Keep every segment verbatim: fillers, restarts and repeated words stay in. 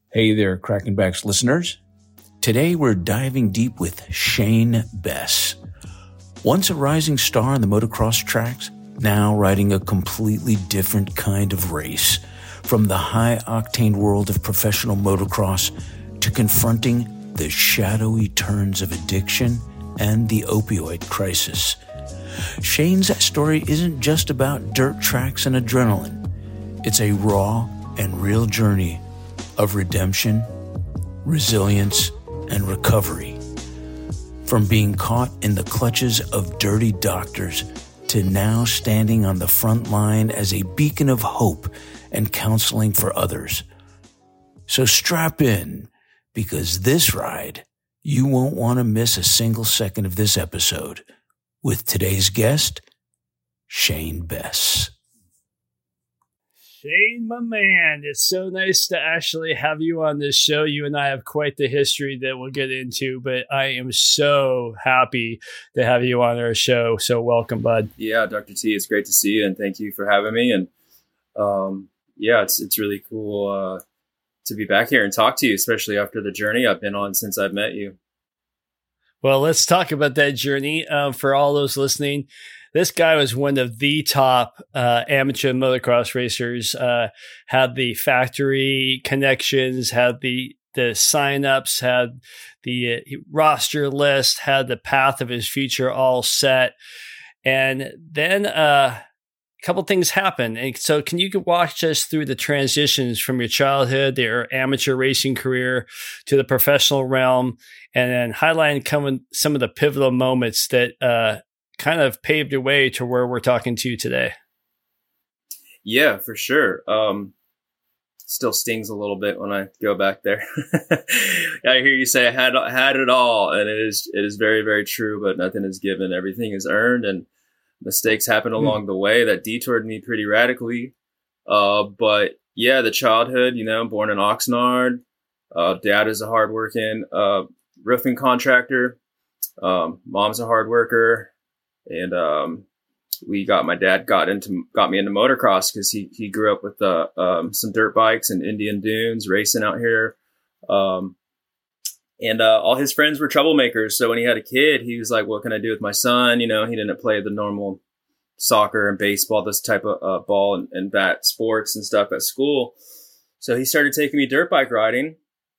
Hey there, Cracking Backs listeners. Today we're diving deep with Shane Bess. Once a rising star on the motocross tracks, now riding a completely different kind of race. From the high-octane world of professional motocross to confronting the shadowy turns of addiction and the opioid crisis. Shane's story isn't just about dirt tracks and adrenaline. It's a raw and real journey of redemption, resilience, and recovery. From being caught in the clutches of dirty doctors to now standing on the front line as a beacon of hope and counseling for others. So strap in, because this ride, you won't want to miss a single second of this episode with today's guest, Shane Bess. Shane, my man, it's so nice to actually have you on this show. You and I have quite the history that we'll get into, but I am so happy to have you on our show. So welcome, bud. Yeah, Doctor T, it's great to see you, and thank you for having me. And um, yeah, it's it's really cool uh, to be back here and talk to you, especially after the journey I've been on since I've met you. Well, let's talk about that journey. Um, for all those listening, this guy was one of the top uh, amateur motocross racers, uh, had the factory connections, had the the signups, had the uh, roster list, had the path of his future all set. And then uh, a couple things happened. And so can you walk us through the transitions from your childhood, your amateur racing career to the professional realm, and then highlight coming some of the pivotal moments that uh, kind of paved your way to where we're talking to you today? Yeah, for sure. Um, still stings a little bit when I go back there. I hear you say I had had it all, and it is it is very, very true, but nothing is given. Everything is earned, and mistakes happen along mm. the way that detoured me pretty radically. Uh, but yeah, the childhood, you know, born in Oxnard. Uh, dad is a hardworking uh, roofing contractor. Um, mom's a hard worker. And um, we got my dad got into got me into motocross because he he grew up with uh, um, some dirt bikes and Indian Dunes racing out here, um, and uh, all his friends were troublemakers. So when he had a kid, he was like, "What can I do with my son?" You know, he didn't play the normal soccer and baseball, this type of uh, ball and, and bat sports and stuff at school. So he started taking me dirt bike riding,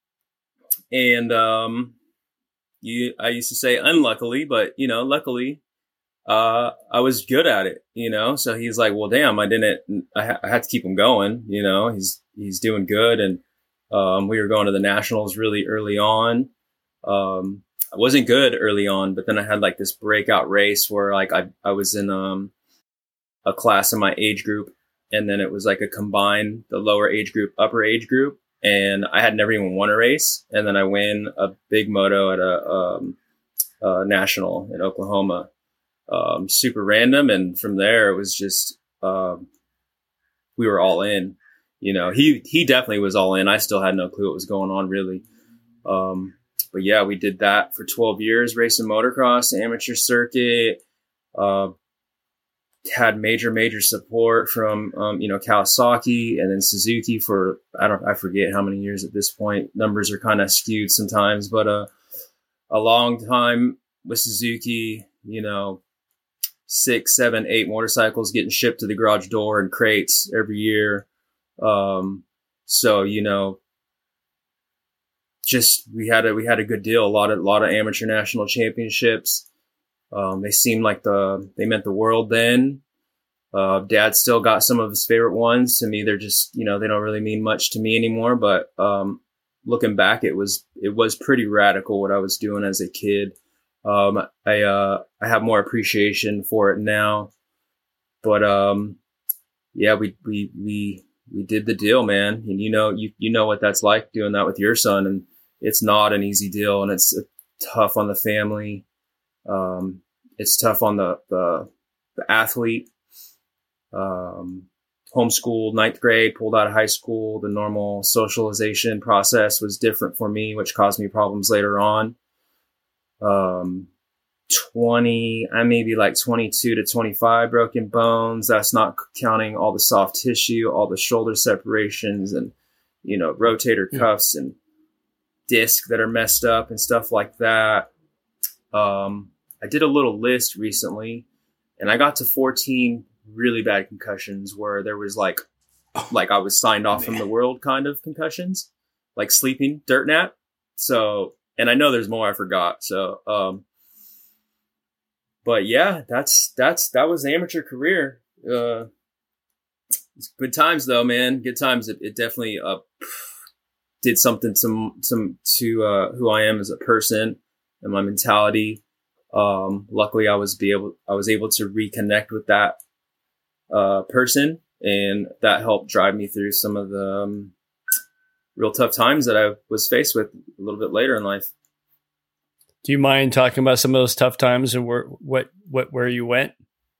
and um, you I used to say unluckily, but you know, luckily. Uh, I was good at it, you know? So he's like, well, damn, I didn't, I, ha- I had to keep him going, you know, he's, he's doing good. And, um, we were going to the nationals really early on. Um, I wasn't good early on, but then I had like this breakout race where like I, I was in, um, a class in my age group. And then it was like a combined, the lower age group, upper age group. And I had never even won a race. And then I win a big moto at a, um, a national in Oklahoma. Um, super random. And from there, it was just, um, we were all in, you know, he, he definitely was all in. I still had no clue what was going on really. Um, but yeah, we did that for twelve years, racing motocross, amateur circuit, uh, had major, major support from, um, you know, Kawasaki and then Suzuki for, I don't, I forget how many years at this point. Numbers are kind of skewed sometimes, but, uh, a long time with Suzuki, you know, six, seven, eight motorcycles getting shipped to the garage door in crates every year. Um, so, you know, just, we had a, we had a good deal. A lot of, a lot of amateur national championships. Um, they seemed like the, they meant the world then. Uh, Dad still got some of his favorite ones. To me, they're just, you know, they don't really mean much to me anymore. But, um, looking back, it was, it was pretty radical what I was doing as a kid. Um, I, uh, I have more appreciation for it now, but, um, yeah, we, we, we, we did the deal, man. And you know, you, you know what that's like doing that with your son, and it's not an easy deal, and it's tough on the family. Um, it's tough on the, the, the athlete. Um, homeschooled ninth grade, pulled out of high school. The normal socialization process was different for me, which caused me problems later on. Um, twenty, I maybe like twenty-two to twenty-five broken bones. That's not counting all the soft tissue, all the shoulder separations and you know, rotator cuffs and disc that are messed up and stuff like that. Um, I did a little list recently, and I got to fourteen really bad concussions where there was like, like I was signed off from the world kind of concussions, like sleeping dirt nap. So, and I know there's more I forgot. So, um, but yeah, that's, that's, that was the amateur career. Uh, it's good times though, man. Good times. It, it definitely, uh, did something some, some to, uh, who I am as a person and my mentality. Um, luckily I was be able, I was able to reconnect with that, uh, person, and that helped drive me through some of the, um, real tough times that I was faced with a little bit later in life. Do you mind talking about some of those tough times and where, what, what, where you went?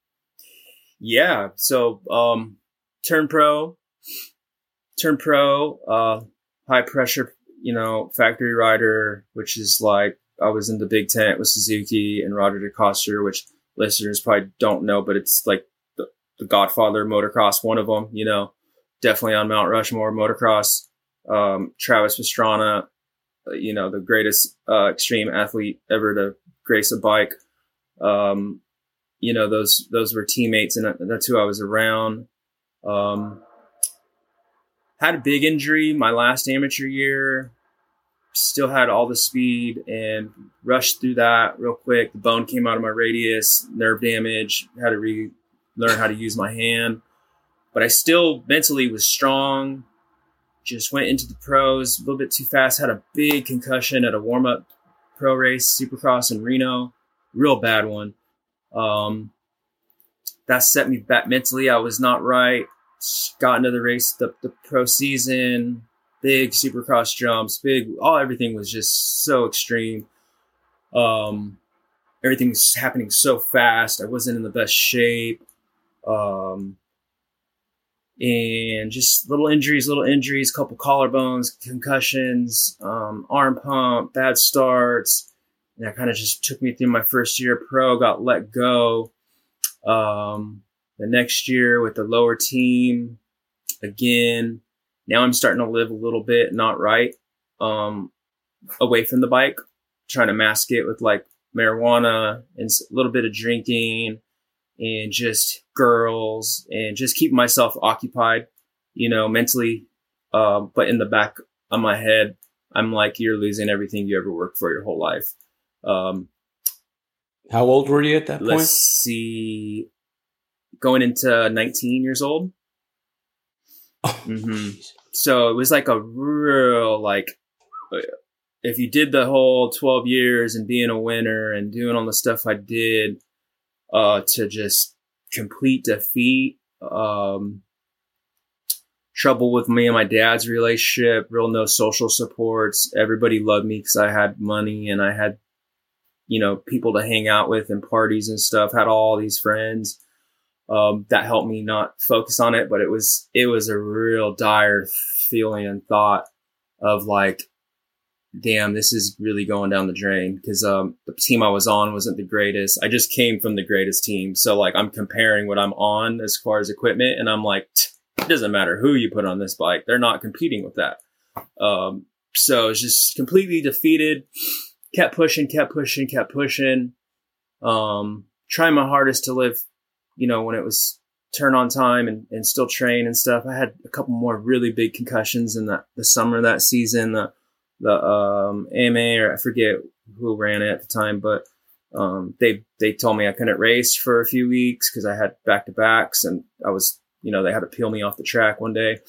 Yeah. So, um, turn pro, turn pro, uh, high pressure, you know, factory rider, which is like, I was in the big tent with Suzuki and Roger DeCoster, which listeners probably don't know, but it's like the, the Godfather of motocross, one of them, you know, definitely on Mount Rushmore motocross. Um, Travis Pastrana, uh, you know, the greatest uh, extreme athlete ever to grace a bike. Um, you know, those those were teammates, and that's who I was around. Um, had a big injury my last amateur year. Still had all the speed and rushed through that real quick. The bone came out of my radius, nerve damage, had to re- learn how to use my hand. But I still mentally was strong. Just went into the pros a little bit too fast. Had a big concussion at a warm-up pro race, Supercross in Reno. Real bad one. Um, that set me back mentally. I was not right. Got into the race, the, the pro season, big Supercross jumps, big, all everything was just so extreme. Um, everything was happening so fast. I wasn't in the best shape. Um, and just little injuries, little injuries, couple collarbones, concussions, um, arm pump, bad starts. And that kind of just took me through my first year pro, got let go. Um, the next year with the lower team again. Now I'm starting to live a little bit not right, um, away from the bike, trying to mask it with like marijuana and a little bit of drinking and just girls and just keeping myself occupied, you know, mentally. Uh, but in the back of my head, I'm like, you're losing everything you ever worked for your whole life. Um, How old were you at that let's point? see, going into nineteen years old. Oh, mm-hmm. So it was like a real, like, if you did the whole twelve years and being a winner and doing all the stuff I did, uh, to just complete defeat, um, trouble with me and my dad's relationship, real no social supports. Everybody loved me because I had money and I had, you know, people to hang out with and parties and stuff, had all these friends. Um, that helped me not focus on it, but it was, it was a real dire feeling and thought of like, damn, this is really going down the drain. Cause, um, the team I was on wasn't the greatest. I just came from the greatest team. So like, I'm comparing what I'm on as far as equipment. And I'm like, it doesn't matter who you put on this bike. They're not competing with that. Um, so it's just completely defeated, kept pushing, kept pushing, kept pushing. Um, trying my hardest to live, you know, when it was turn on time and, and still train and stuff. I had a couple more really big concussions in the, the summer of that season. The, the, um, A M A, or I forget who ran it at the time, but, um, they, they told me I couldn't race for a few weeks cause I had back to backs and I was, you know, they had to peel me off the track one day.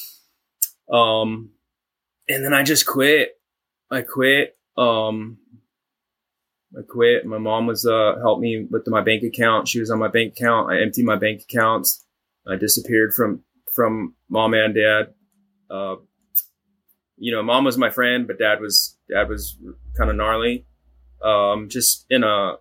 Um, and then I just quit. I quit. Um, I quit. My mom was, uh, helped me with my bank account. She was on my bank account. I emptied my bank accounts. I disappeared from, from mom and dad. Uh, you know, mom was my friend, but dad was, dad was kind of gnarly. Um, just in a,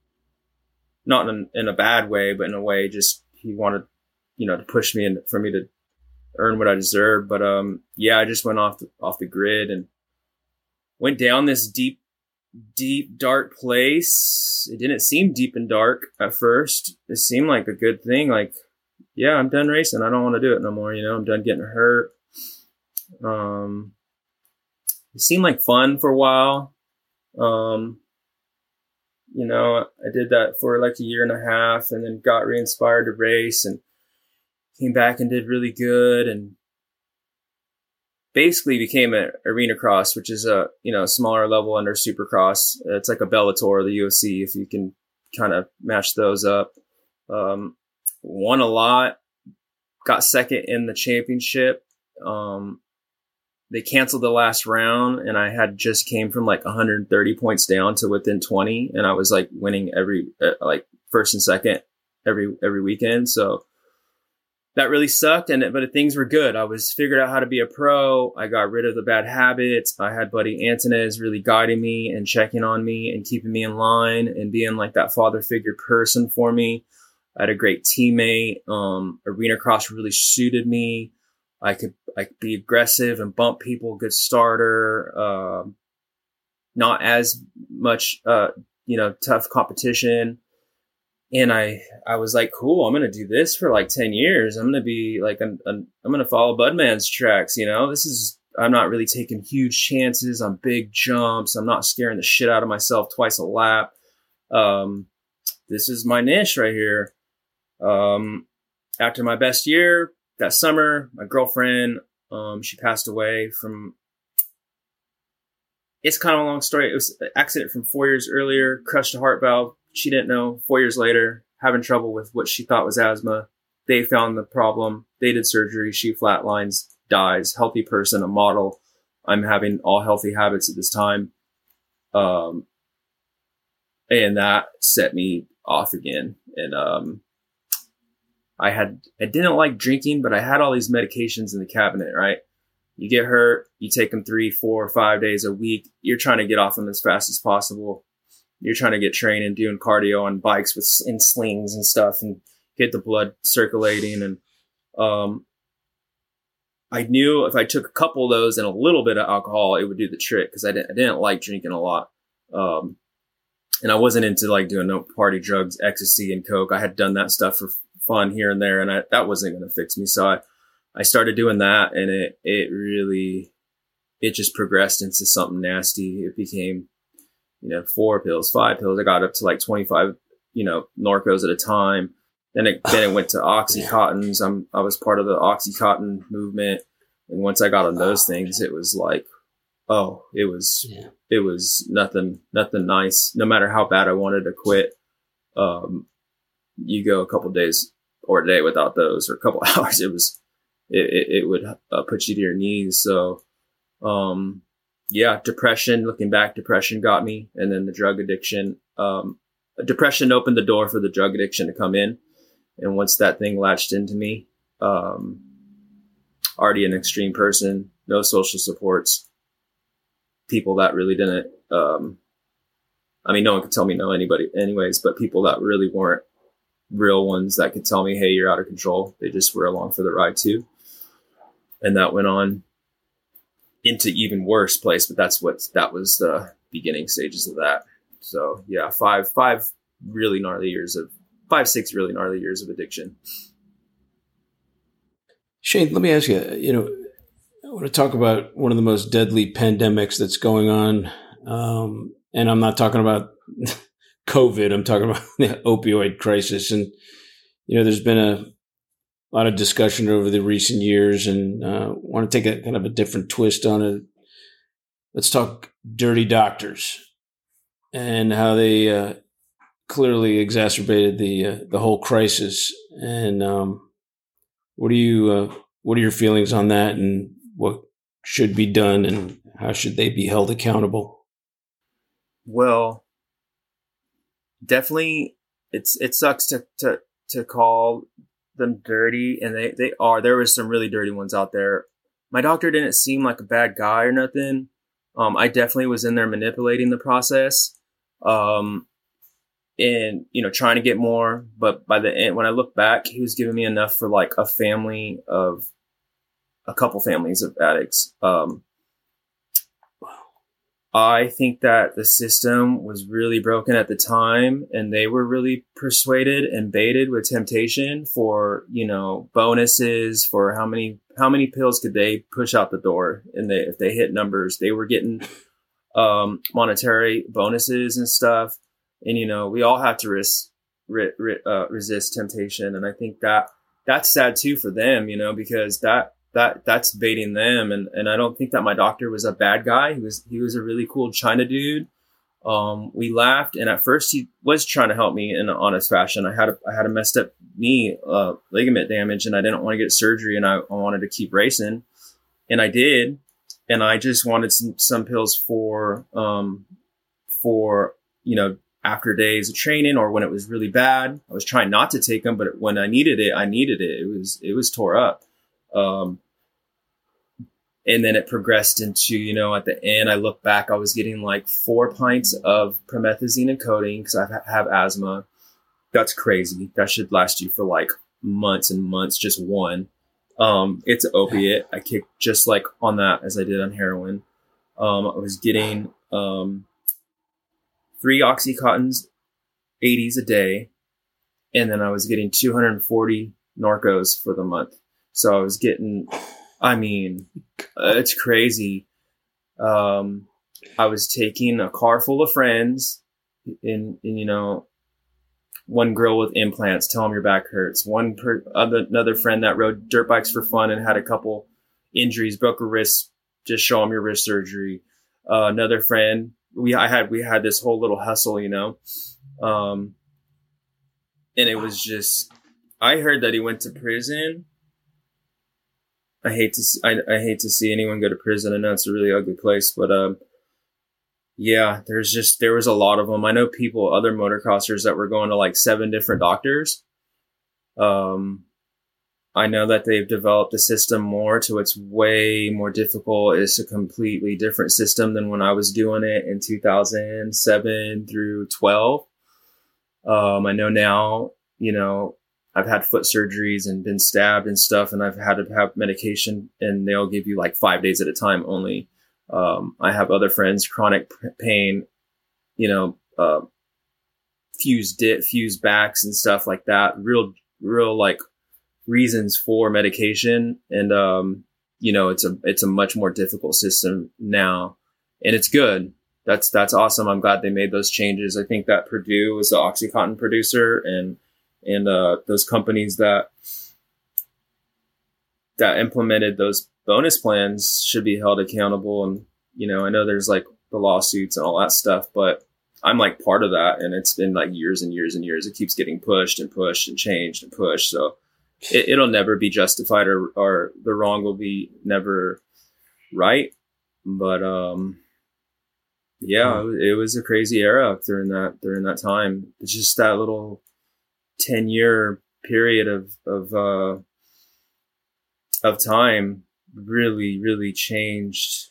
not in, in a bad way, but in a way, just he wanted, you know, to push me and for me to earn what I deserved. But, um, yeah, I just went off the, off the grid and went down this deep, deep, dark place. It didn't seem deep and dark at first. It seemed like a good thing. Like, yeah, I'm done racing. I don't want to do it no more. You know, I'm done getting hurt. Um, it seemed like fun for a while. Um, you know, I did that for like a year and a half and then got re-inspired to race and came back and did really good and basically became an arena cross, which is a, you know, smaller level under Supercross. It's like a Bellator or the U F C if you can kind of match those up. Um, won a lot, got second in the championship. Um, they canceled the last round and I had just came from like one hundred thirty points down to within twenty. And I was like winning every, uh, like first and second every, every weekend. So that really sucked. And, but things were good. I was figured out how to be a pro. I got rid of the bad habits. I had buddy Antonez really guiding me and checking on me and keeping me in line and being like that father figure person for me. I had a great teammate. Um, arena cross really suited me. I could, I could be aggressive and bump people, good starter, uh, not as much, uh, you know, tough competition. And I, I was like, cool, I'm going to do this for like ten years. I'm going to be like, an, an, I'm going to follow Budman's tracks. You know, this is, I'm not really taking huge chances on big jumps. I'm not scaring the shit out of myself twice a lap. Um, this is my niche right here. Um, after my best year, that summer, my girlfriend, um, she passed away from, it's kind of a long story. It was an accident from four years earlier, crushed a heart valve. She didn't know. Four years later, having trouble with what she thought was asthma. They found the problem. They did surgery. She flatlines, dies. Healthy person, a model. I'm having all healthy habits at this time. Um, and that set me off again. And, um, I had, I didn't like drinking, but I had all these medications in the cabinet, right? You get hurt, you take them three, four, five days a week. You're trying to get off them as fast as possible. You're trying to get training, doing cardio on bikes with in slings and stuff and get the blood circulating. And, um, I knew if I took a couple of those and a little bit of alcohol, it would do the trick. Cause I didn't, I didn't like drinking a lot. Um, and I wasn't into like doing no party drugs, ecstasy and coke. I had done that stuff for fun here and there. And I, that wasn't going to fix me. So I, I started doing that and it, it really, it just progressed into something nasty. It became, you know, four pills, five pills. I got up to like twenty-five, you know, Norcos at a time. Then it, then it went to Oxycontins. I'm, I was part of the Oxycontin movement. And once I got on those things, it was like, oh, it was, yeah. it was nothing, nothing nice. No matter how bad I wanted to quit, um, you go a couple days or a day without those or a couple hours. It was, it, it, it would uh, put you to your knees. So, um, yeah, depression, looking back, depression got me. And then the drug addiction, um, depression opened the door for the drug addiction to come in. And once that thing latched into me, um, already an extreme person, no social supports, people that really didn't, um, I mean, no one could tell me no anybody anyways, but people that really weren't real ones that could tell me, hey, you're out of control. They just were along for the ride too. And that went on into even worse place, but that's what, that was the beginning stages of that. So yeah, five, five really gnarly years of, five, six really gnarly years of addiction. Shane, let me ask you, you know, I want to talk about one of the most deadly pandemics that's going on. Um, and I'm not talking about COVID. I'm talking about the opioid crisis. And, you know, there's been a lot of discussion over the recent years and uh, want to take a kind of a different twist on it. Let's talk dirty doctors and how they uh, clearly exacerbated the uh, the whole crisis. And um, what do you uh, what are your feelings on that, and what should be done, and how should they be held accountable? Well, definitely, it's it sucks to to to call them dirty, and they they are. There was some really dirty ones out there. My doctor didn't seem like a bad guy or nothing. Um, I definitely was in there manipulating the process, um, and you know, trying to get more. But by the end, when I look back, he was giving me enough for like a family of a couple families of addicts. Um, I think that the system was really broken at the time, and they were really persuaded and baited with temptation for, you know, bonuses for how many, how many pills could they push out the door. And they, if they hit numbers, they were getting, um, monetary bonuses and stuff. And, you know, we all have to risk, re, re, uh, resist temptation. And I think that that's sad too for them, you know, because that, that that's baiting them. And, and I don't think that my doctor was a bad guy. He was, he was a really cool China dude. Um, we laughed, and at first he was trying to help me in an honest fashion. I had a, I had a messed up knee, uh, ligament damage, and I didn't want to get surgery, and I, I wanted to keep racing, and I did. And I just wanted some, some pills for, um, for, you know, after days of training or when it was really bad. I was trying not to take them, but when I needed it, I needed it. It was, it was tore up. Um, and then it progressed into, you know, at the end, I look back, I was getting like four pints of promethazine and codeine because I have asthma. That's crazy. That should last you for like months and months, just one. Um, it's an opiate. I kicked just like on that as I did on heroin. Um, I was getting, um, three Oxycontins, eighties a day. And then I was getting two hundred forty Norcos for the month. So I was getting, I mean, uh, it's crazy. Um, I was taking a car full of friends in, in, you know, one girl with implants, tell them your back hurts. One per, other, another friend that rode dirt bikes for fun and had a couple injuries, broke a wrist, just show them your wrist surgery. Uh, another friend, we, I had, we had this whole little hustle, you know, um, and it was just, I heard that he went to prison. I hate to, I, I hate to see anyone go to prison. I know it's a really ugly place, but, um, yeah, there's just, there was a lot of them. I know people, other motocrossers that were going to like seven different doctors. Um, I know that they've developed a system more to it's way more difficult. It's a completely different system than when I was doing it in two thousand seven through twelve. Um, I know now, you know, I've had foot surgeries and been stabbed and stuff, and I've had to have medication, and they'll give you like five days at a time only. Um, I have other friends, chronic pain, you know, uh, fused dit, fused backs and stuff like that. Real, real like reasons for medication. And, um, you know, it's a, it's a much more difficult system now, and it's good. That's, that's awesome. I'm glad they made those changes. I think that Purdue was the OxyContin producer, and, and, uh, those companies that, that implemented those bonus plans should be held accountable. And, you know, I know there's like the lawsuits and all that stuff, but I'm like part of that. And it's been like years and years and years. It keeps getting pushed and pushed and changed and pushed. So it, it'll never be justified, or, or the wrong will be never right. But, um, yeah, it was a crazy era during that, during that time. It's just that little ten year period of, of, uh, of time really, really changed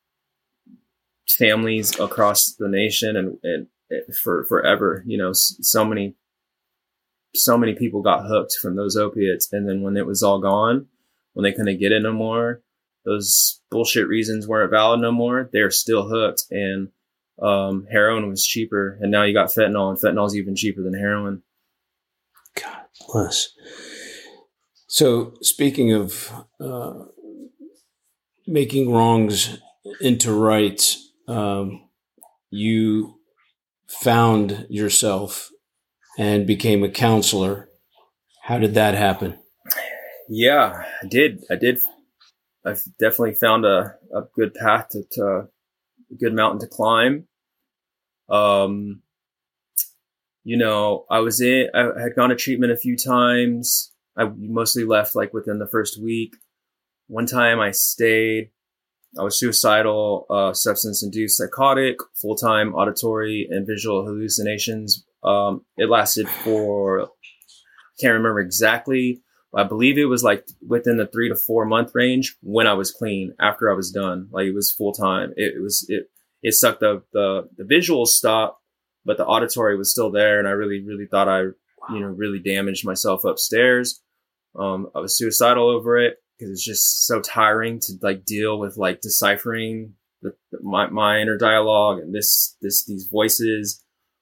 families across the nation, and, and for forever, you know, so many, so many people got hooked from those opiates. And then when it was all gone, when they couldn't get it no more, those bullshit reasons weren't valid no more. They're still hooked. And, um, heroin was cheaper, and now you got fentanyl, and fentanyl's even cheaper than heroin. God bless. So speaking of uh, making wrongs into rights, um, you found yourself and became a counselor. How did that happen? Yeah, I did. I did. I've definitely found a, a good path to, to a good mountain to climb. Um, you know, I was in, I had gone to treatment a few times. I mostly left like within the first week. One time I stayed, I was suicidal, uh, substance induced psychotic, full-time auditory and visual hallucinations. Um, it lasted for, I can't remember exactly, but I believe it was like within the three to four month range when I was clean, after I was done. Like it was full-time. It, it was, it, it sucked. The, the, the visuals stopped, but the auditory was still there. And I really, really thought I, you know, really damaged myself upstairs. Um, I was suicidal over it because it's just so tiring to like deal with like deciphering the, the, my, my inner dialogue and this, this, these voices.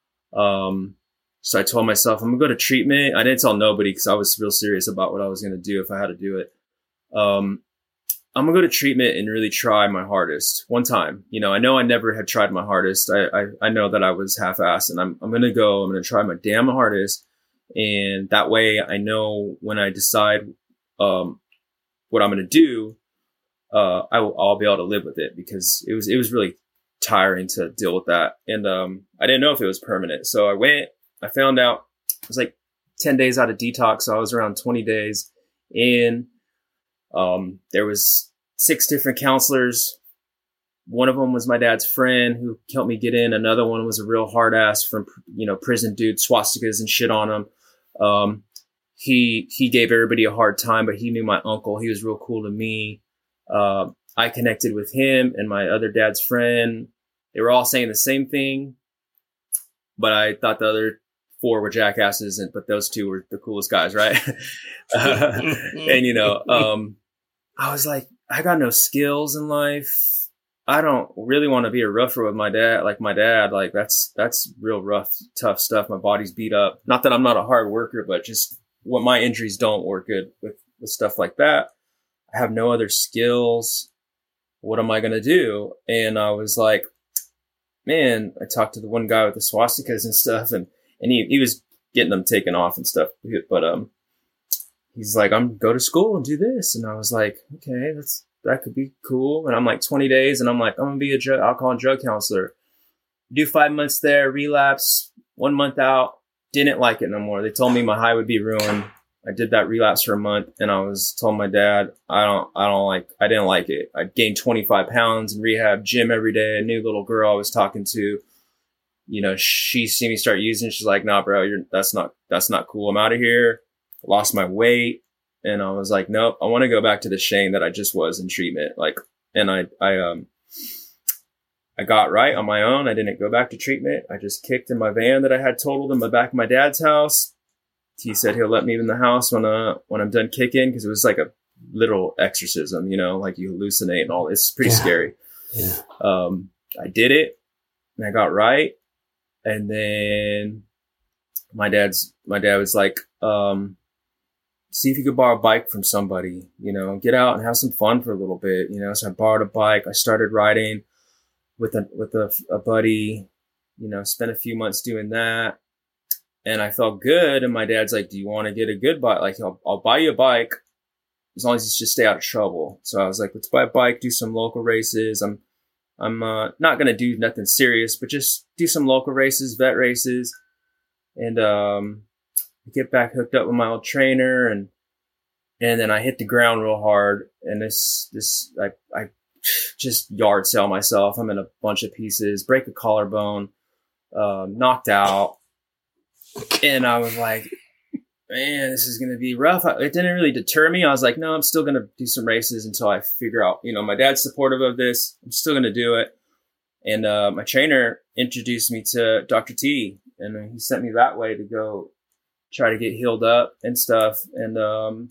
Um, so I told myself, I'm gonna go to treatment. I didn't tell nobody because I was real serious about what I was going to do if I had to do it. Um, I'm gonna go to treatment and really try my hardest one time. You know, I know I never had tried my hardest. I, I, I know that I was half-assed, and I'm, I'm going to go, I'm going to try my damn hardest. And that way I know when I decide, um, what I'm going to do, uh, I will, I'll be able to live with it, because it was, it was really tiring to deal with that. And, um, I didn't know if it was permanent. So I went, I found out it was like ten days out of detox. So I was around twenty days in. Um, there was six different counselors. One of them was my dad's friend who helped me get in. Another one was a real hard ass from, you know, prison dude, swastikas and shit on him. Um, he, he gave everybody a hard time, but he knew my uncle. He was real cool to me. Uh, I connected with him and my other dad's friend. They were all saying the same thing, but I thought the other four were jackasses, and but those two were the coolest guys, right? uh, and you know, um, I was like, I got no skills in life. I don't really want to be a rougher with my dad, like my dad. Like that's that's real rough, tough stuff. My body's beat up. Not that I'm not a hard worker, but just what my injuries don't work good with with stuff like that. I have no other skills. What am I gonna do? And I was like, man, I talked to the one guy with the swastikas and stuff, and And he, he was getting them taken off and stuff. But, um, he's like, I'm go to school and do this. And I was like, okay, that's, that could be cool. And I'm like twenty days, and I'm like, I'm going to be a drug, alcohol and drug counselor. Do five months there, relapse, one month out. Didn't like it no more. They told me my high would be ruined. I did that relapse for a month, and I was told my dad, I don't, I don't like, I didn't like it. I gained twenty-five pounds in rehab, gym every day. A new little girl I was talking to, you know, she seen me start using. She's like, nah, bro, you're, that's not, that's not cool. I'm out of here. Lost my weight. And I was like, nope, I want to go back to the Shane that I just was in treatment. Like, and I, I, um, I got right on my own. I didn't go back to treatment. I just kicked in my van that I had totaled in the back of my dad's house. He said he'll let me in the house when, uh, when I'm done kicking. Cause it was like a literal exorcism, you know, like you hallucinate and all. It's pretty yeah. scary. Yeah. Um, I did it and I got right. And then my dad's, my dad was like, um, see if you could borrow a bike from somebody, you know, get out and have some fun for a little bit, you know? So I borrowed a bike. I started riding with a, with a, a buddy, you know, spent a few months doing that, and I felt good. And my dad's like, do you want to get a good bike? Like, I'll, I'll buy you a bike as long as you just stay out of trouble. So I was like, let's buy a bike, do some local races. I'm, I'm uh, not going to do nothing serious, but just do some local races, vet races, and um, get back hooked up with my old trainer. And and then I hit the ground real hard. And this, this I, I just yard sell myself. I'm in a bunch of pieces, break a collarbone, uh, knocked out. And I was like, man, this is going to be rough. It didn't really deter me. I was like, no, I'm still going to do some races until I figure out, you know, my dad's supportive of this. I'm still going to do it. And uh, my trainer introduced me to Doctor T, and he sent me that way to go try to get healed up and stuff. And um,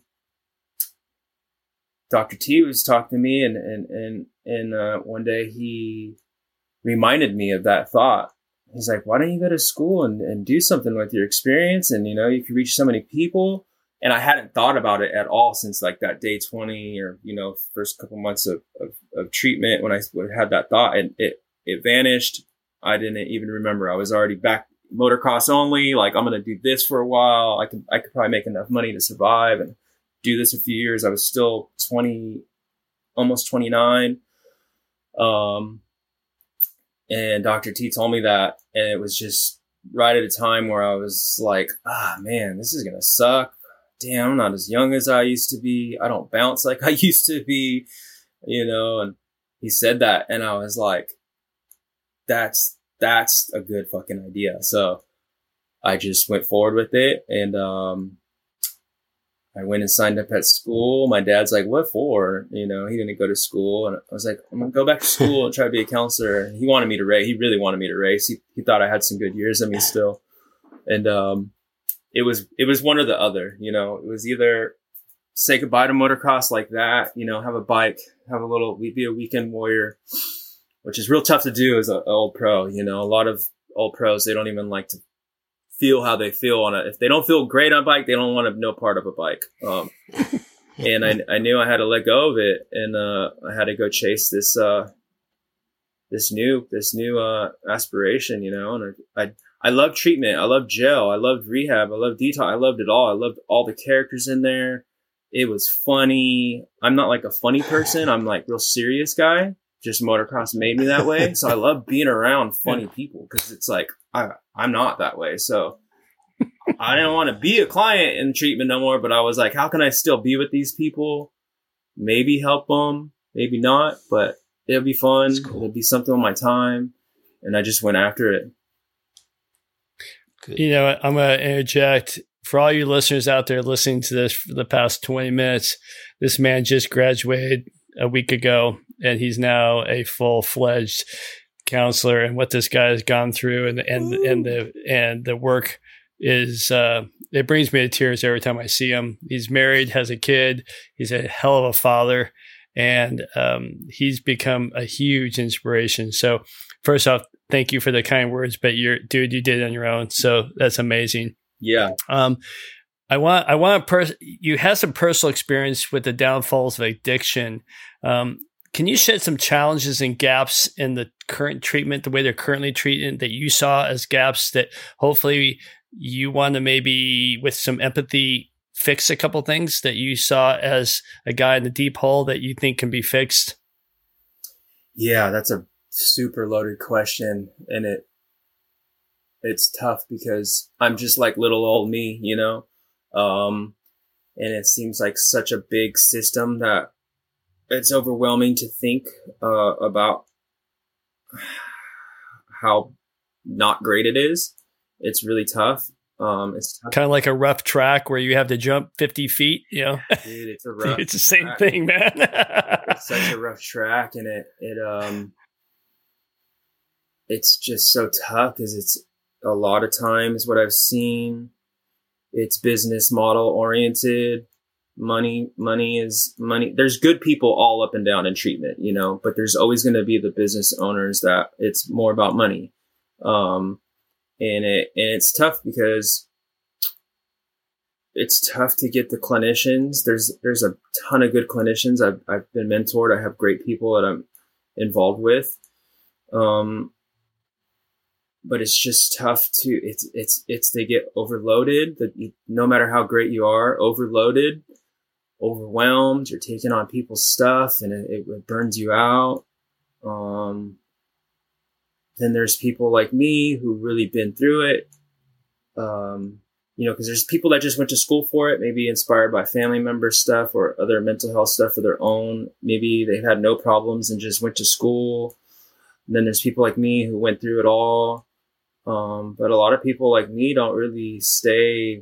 Doctor T was talking to me, and, and, and, and uh, one day he reminded me of that thought. He's like, why don't you go to school and, and do something with your experience? And, you know, you can reach so many people. And I hadn't thought about it at all since like that day twenty, or, you know, first couple months of, of, of treatment when I had that thought, and it, it vanished. I didn't even remember. I was already back motocross only. Like, I'm going to do this for a while. I could, I could probably make enough money to survive and do this a few years. I was still twenty, almost twenty-nine. Um, And Doctor T told me that, and it was just right at a time where I was like, ah, man, this is going to suck. Damn, I'm not as young as I used to be. I don't bounce like I used to be, you know, and he said that. And I was like, that's, that's a good fucking idea. So I just went forward with it. And, um, I went and signed up at school. My dad's like, what for? You know, he didn't go to school. And I was like, I'm going to go back to school and try to be a counselor. He wanted me to race. He really wanted me to race. He, he thought I had some good years in me still. And, um, it was, it was one or the other, you know, it was either say goodbye to motocross like that, you know, have a bike, have a little, we'd be a weekend warrior, which is real tough to do as an old pro. You know, a lot of old pros, they don't even like to feel how they feel on it. If they don't feel great on a bike, they don't want to no part of a bike. Um, and I, I knew I had to let go of it, and uh, I had to go chase this uh, this new this new uh, aspiration. You know, and I, I I love treatment. I love gel. I loved rehab. I loved detox. I loved it all. I loved all the characters in there. It was funny. I'm not like a funny person. I'm like real serious guy. Just motocross made me that way. So I love being around funny people because it's like, I, I'm not that way. So I didn't want to be a client in treatment no more, but I was like, how can I still be with these people? Maybe help them, maybe not, but it'll be fun. Cool. It'll be something on my time. And I just went after it. Good. You know, I'm going to interject. For all you listeners out there listening to this for the past twenty minutes, this man just graduated a week ago, and he's now a full-fledged counselor. And what this guy has gone through, and and Ooh. and the and the work is uh, it brings me to tears every time I see him. He's married, has a kid. He's a hell of a father, and um, he's become a huge inspiration. So, first off, thank you for the kind words, but you're dude, you did it on your own, so that's amazing. Yeah. Um, I want, I want to, pers- you had some personal experience with the downfalls of addiction. Um, can you shed some challenges and gaps in the current treatment, the way they're currently treated, that you saw as gaps that hopefully you want to maybe with some empathy fix a couple things that you saw as a guy in the deep hole that you think can be fixed? Yeah, that's a super loaded question. And it, it's tough because I'm just like little old me, you know? Um, and it seems like such a big system that it's overwhelming to think, uh, about how not great it is. It's really tough. Um, it's tough. Kind of like a rough track where you have to jump fifty feet, you know? Dude, it's a rough It's the same track. thing, man. It's such a rough track, and it, it, um, it's just so tough because it's a lot of times what I've seen, it's business model oriented. Money, money is money. There's good people all up and down in treatment, you know, but there's always going to be the business owners that it's more about money. Um, and it, and it's tough because it's tough to get the clinicians. There's, there's a ton of good clinicians. I've, I've been mentored. I have great people that I'm involved with. Um, But it's just tough to, it's, it's, it's, they get overloaded, that you, no matter how great you are, overloaded, overwhelmed, you're taking on people's stuff and it, it burns you out. Um, then there's people like me who really been through it. Um, you know, cause there's people that just went to school for it, maybe inspired by family member stuff or other mental health stuff of their own. Maybe they've had no problems and just went to school. And then there's people like me who went through it all. Um, but a lot of people like me don't really stay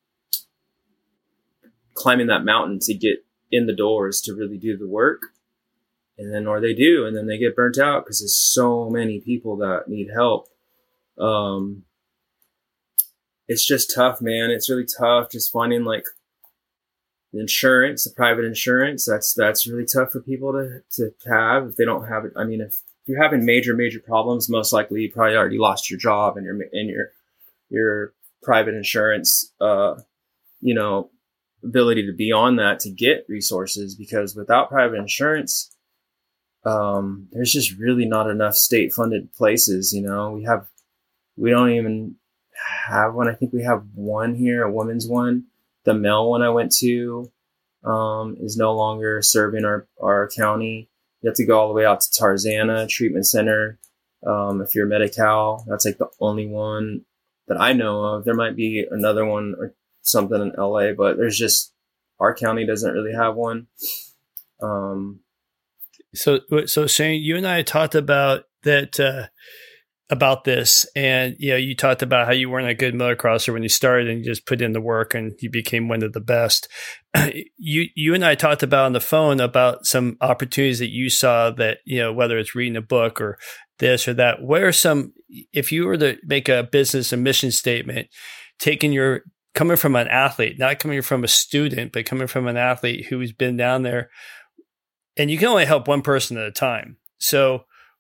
climbing that mountain to get in the doors to really do the work. And then, or they do, and then they get burnt out because there's so many people that need help. Um, it's just tough, man. It's really tough just finding like the insurance, the private insurance. That's, that's really tough for people to, to have if they don't have it. I mean, if, If you're having major, major problems, most likely you probably already lost your job and your and your your private insurance, uh, you know, ability to be on that to get resources. Because without private insurance, um, there's just really not enough state funded places. You know, we have we don't even have one. I think we have one here, a women's one. The male one I went to um, is no longer serving our our county. You have to go all the way out to Tarzana Treatment Center. Um, if you're Medi-Cal, that's like the only one that I know of. There might be another one or something in L A, but there's just, our county doesn't really have one. Um, so, so Shane, you and I talked about that, uh, about this, and you know, you talked about how you weren't a good motocrosser when you started, and you just put in the work, and you became one of the best. you, you and I talked about on the phone about some opportunities that you saw that, you know, whether it's reading a book or this or that. What are some, if you were to make a business and mission statement, taking your coming from an athlete, not coming from a student, but coming from an athlete who's been down there, and you can only help one person at a time. So,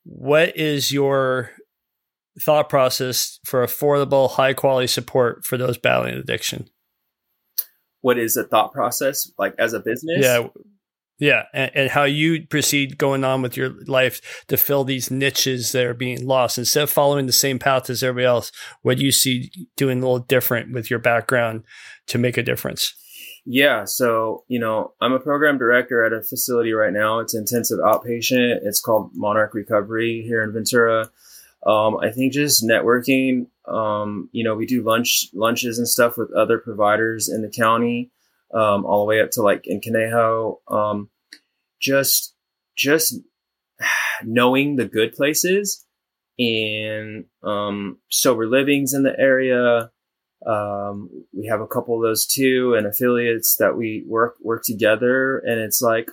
what is your thought process for affordable, high quality support for those battling addiction? What is the thought process like as a business? Yeah. Yeah. And, and how you proceed going on with your life to fill these niches that are being lost instead of following the same path as everybody else. What do you see doing a little different with your background to make a difference? Yeah. So, you know, I'm a program director at a facility right now. It's intensive outpatient. It's called Monarch Recovery here in Ventura. Um, I think just networking, um, you know, we do lunch, lunches and stuff with other providers in the county, um, all the way up to like in Conejo. Um, just, just knowing the good places and, um, sober livings in the area. Um, we have a couple of those too, and affiliates that we work, work together. And it's like,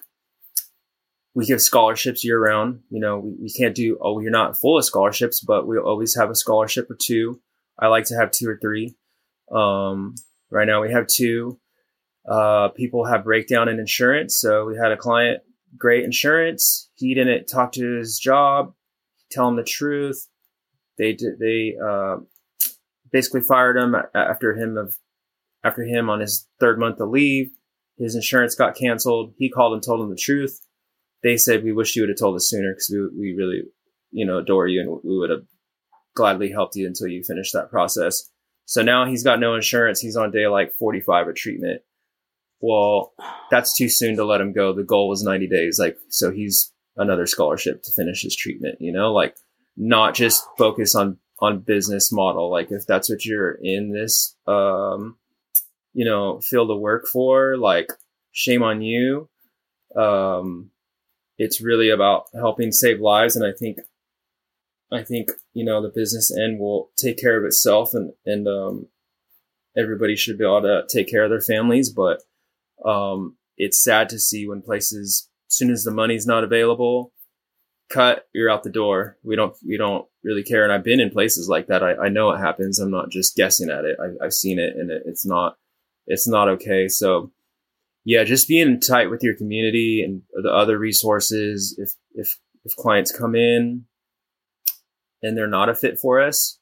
we give scholarships year round. You know, we, we can't do, oh, you're not full of scholarships, but we always have a scholarship or two. I like to have two or three. Um, right now we have two. Uh, people have breakdown in insurance. So we had a client, great insurance. He didn't talk to his job, tell him the truth. They did, they, uh, basically fired him after him of, after him on his third month of leave. His insurance got canceled. He called and told him the truth. They said, we wish you would have told us sooner because we we really, you know, adore you and we would have gladly helped you until you finished that process. So now he's got no insurance. He's on day like forty-five of treatment. Well, that's too soon to let him go. The goal was ninety days. Like, so he's another scholarship to finish his treatment, you know, like not just focus on, on business model. Like if that's what you're in this, um, you know, field of work for, like shame on you. Um, It's really about helping save lives. And I think, I think, you know, the business end will take care of itself and, and, um, everybody should be able to take care of their families. But, um, it's sad to see when places, as soon as the money's not available, cut, you're out the door. We don't, we don't really care. And I've been in places like that. I, I know it happens. I'm not just guessing at it. I, I've seen it and it, it's not, it's not okay. So, yeah, just being tight with your community and the other resources. If, if, if clients come in and they're not a fit for us,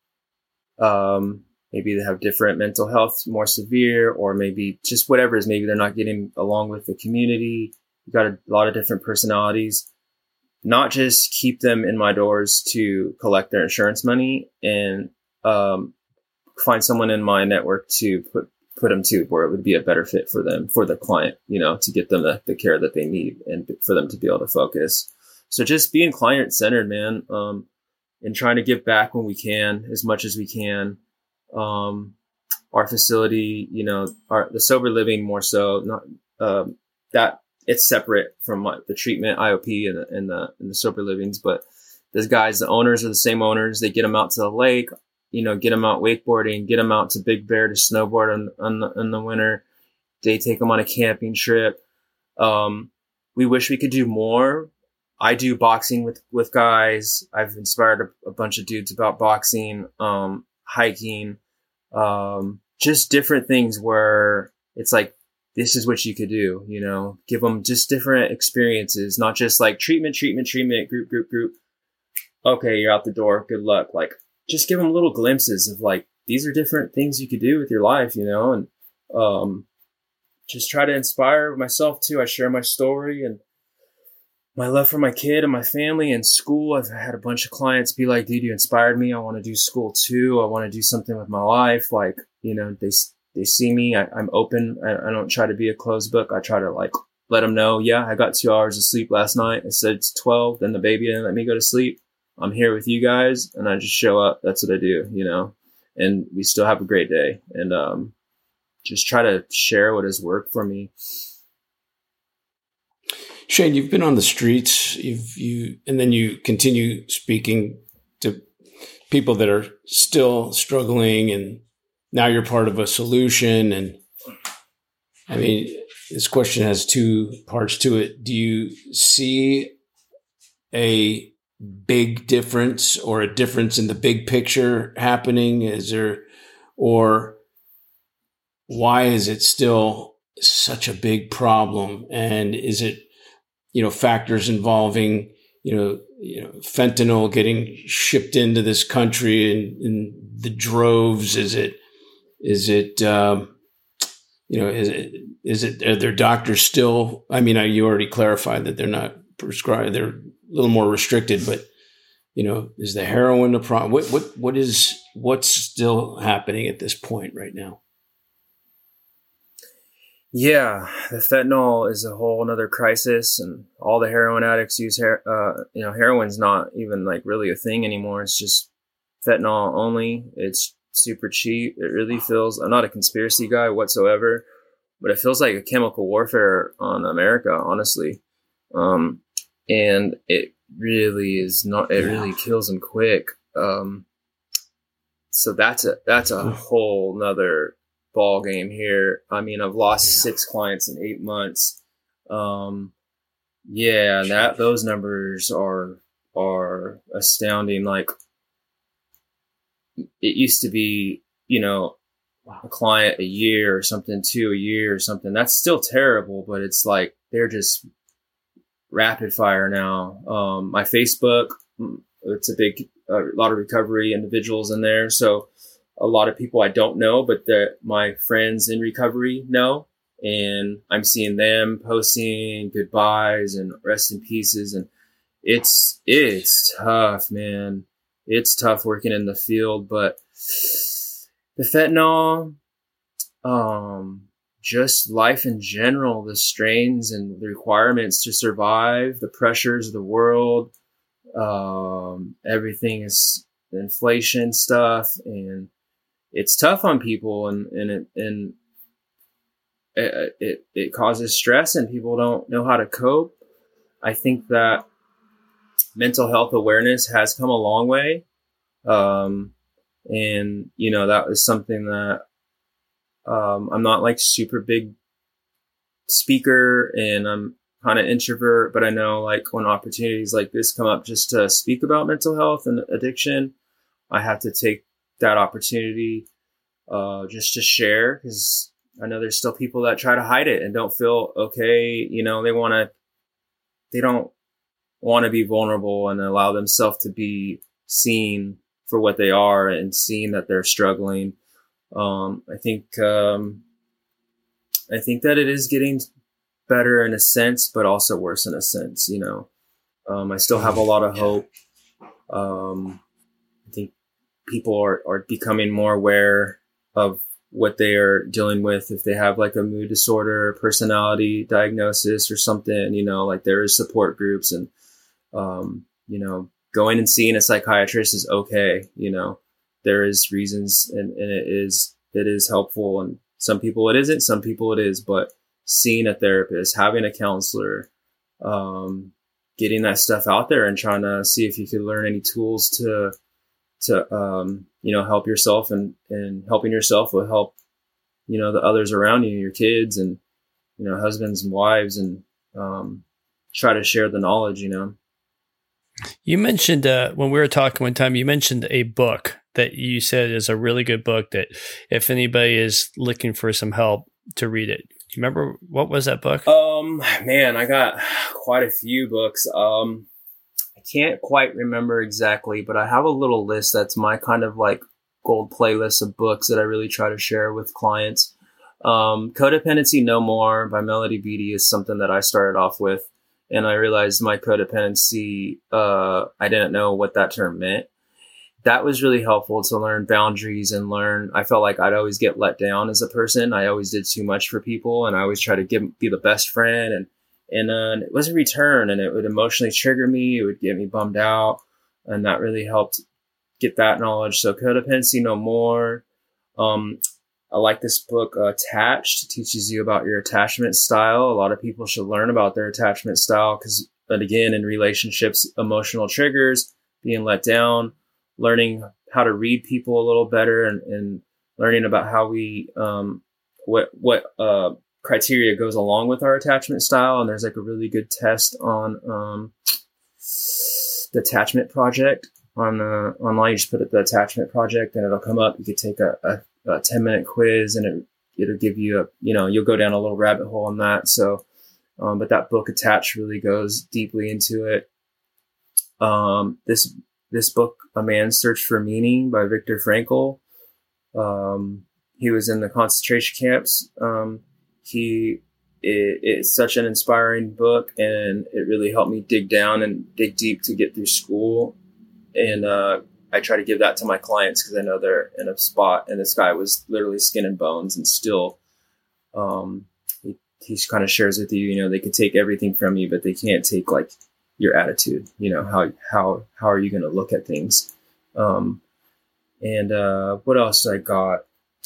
um, maybe they have different mental health, more severe, or maybe just whatever it is, maybe they're not getting along with the community. You got a lot of different personalities, not just keep them in my doors to collect their insurance money and, um, find someone in my network to put, put them to where it would be a better fit for them, for the client, you know, to get them the, the care that they need and for them to be able to focus. So just being client centered, man, um, and trying to give back when we can, as much as we can. Um, our facility, you know, our, the sober living more so, not, um, that it's separate from my, the treatment I O P and the, and the, and the sober livings, but those guys, the owners are the same owners. They get them out to the lake, you know, get them out wakeboarding, get them out to Big Bear to snowboard on, on the, in the winter. They take them on a camping trip. Um, we wish we could do more. I do boxing with, with guys. I've inspired a, a bunch of dudes about boxing, um, hiking, um, just different things where it's like, this is what you could do, you know, give them just different experiences, not just like treatment, treatment, treatment, group, group, group. Okay, you're out the door. Good luck. Like, just give them little glimpses of like, these are different things you could do with your life, you know, and, um, just try to inspire myself too. I share my story and my love for my kid and my family and school. I've had a bunch of clients be like, dude, you inspired me. I want to do school too. I want to do something with my life. Like, you know, they, they see me. I, I'm open. I, I don't try to be a closed book. I try to like, let them know. Yeah, I got two hours of sleep last night. I said it's twelve. Then the baby didn't let me go to sleep. I'm here with you guys and I just show up. That's what I do, you know, and we still have a great day and, um, just try to share what has worked for me. Shane, you've been on the streets, you've, you, and then you continue speaking to people that are still struggling and now you're part of a solution. And I mean, this question has two parts to it. Do you see a big difference or a difference in the big picture happening? Is there, or why is it still such a big problem? And is it, you know, factors involving, you know, you know, fentanyl getting shipped into this country in, in the droves? Is it, is it, um, you know, is it, is it, are their doctors still, I mean, you already clarified that they're not prescribed, they're a little more restricted, but, you know, is the heroin a problem? What, what, what is, what's still happening at this point right now? Yeah, the fentanyl is a whole another crisis, and all the heroin addicts use her- uh, you know, heroin's not even like really a thing anymore. It's just fentanyl only. It's super cheap. It really feels, I'm not a conspiracy guy whatsoever, but it feels like a chemical warfare on America, honestly. Um, and it really is not, it really kills them quick. Um, so that's a, that's a whole nother ball game here. I mean, I've lost yeah. six clients in eight months. Um, yeah, and that, those numbers are, are astounding. Like, it used to be, you know, a client a year or something, two a year or something. That's still terrible, but it's like, they're just rapid fire now. Um, my Facebook, it's a big, a lot of recovery individuals in there. So a lot of people I don't know, but that my friends in recovery know, and I'm seeing them posting goodbyes and rest in pieces. And it's, it's tough, man. It's tough working in the field, but the fentanyl, um, just life in general, the strains and the requirements to survive, the pressures of the world, um, everything is inflation stuff, and it's tough on people, and, and it, and it, it, it causes stress, and people don't know how to cope. I think that mental health awareness has come a long way. Um, and you know, that was something that, um, I'm not like super big speaker, and I'm kind of introvert, but I know like when opportunities like this come up just to speak about mental health and addiction, I have to take that opportunity, uh, just to share, because I know there's still people that try to hide it and don't feel okay. You know, they want to, they don't want to be vulnerable and allow themselves to be seen for what they are and seen that they're struggling. Um, I think, um, I think that it is getting better in a sense, but also worse in a sense, you know. Um, I still have a lot of hope. Um, I think people are, are becoming more aware of what they are dealing with. If they have like a mood disorder, personality diagnosis or something, you know, like there is support groups, and, um, you know, going and seeing a psychiatrist is okay. You know, there is reasons, and, and it is, it is helpful. And some people it isn't, some people it is, but seeing a therapist, having a counselor, um, getting that stuff out there and trying to see if you can learn any tools to, to, um, you know, help yourself, and, and helping yourself will help, you know, the others around you, your kids, and, you know, husbands and wives, and, um, try to share the knowledge, you know. You mentioned, uh, when we were talking one time, you mentioned a book that you said is a really good book that if anybody is looking for some help to read it. Do you remember what was that book? Um, man, I got quite a few books. Um, I can't quite remember exactly, but I have a little list that's my kind of like gold playlist of books that I really try to share with clients. Um, Codependency No More by Melody Beattie is something that I started off with. And I realized my codependency, uh, I didn't know what that term meant. That was really helpful to learn boundaries and learn. I felt like I'd always get let down as a person. I always did too much for people, and I always try to give, be the best friend. And, and, uh, it was a return, and it would emotionally trigger me. It would get me bummed out, and that really helped get that knowledge. So Codependency No More. Um, I like this book, uh, Attached. It teaches you about your attachment style. A lot of people should learn about their attachment style because, but again, in relationships, emotional triggers, being let down, learning how to read people a little better, and, and learning about how we, um, what, what, uh, criteria goes along with our attachment style. And there's like a really good test on, um, the Attachment Project on, uh, online. You just put it the Attachment Project and it'll come up. You could take a, a a ten minute quiz, and it, it'll give you a, you know, you'll go down a little rabbit hole on that. So, um, but that book Attached really goes deeply into it. Um, this this book, A Man's Search for Meaning by Viktor Frankl. Um, he was in the concentration camps. Um, he it, it's such an inspiring book, and it really helped me dig down and dig deep to get through school. And uh, I try to give that to my clients because I know they're in a spot. And this guy was literally skin and bones, and still, um, he, he kind of shares with you, you know, they could take everything from you, but they can't take like your attitude. You know, how how how are you going to look at things? Um, and uh, what else I got?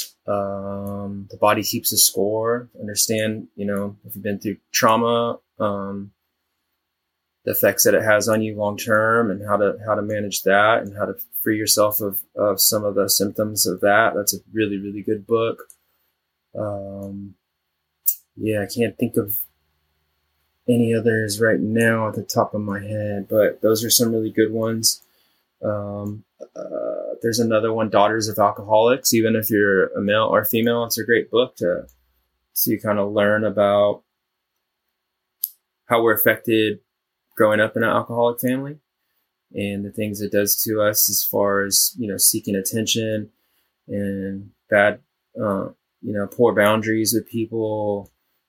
Um, The Body Keeps a Score. Understand, you know, if you've been through trauma, um, the effects that it has on you long term, and how to how to manage that, and how to free yourself of, of some of the symptoms of that. That's a really, really good book. Um, yeah, I can't think of any others right now at the top of my head, but those are some really good ones. Um, uh, there's another one, Daughters of Alcoholics. Even if you're a male or female, it's a great book to to kind of learn about how we're affected growing up in an alcoholic family, and the things it does to us as far as, you know, seeking attention and bad, uh, you know, poor boundaries with people,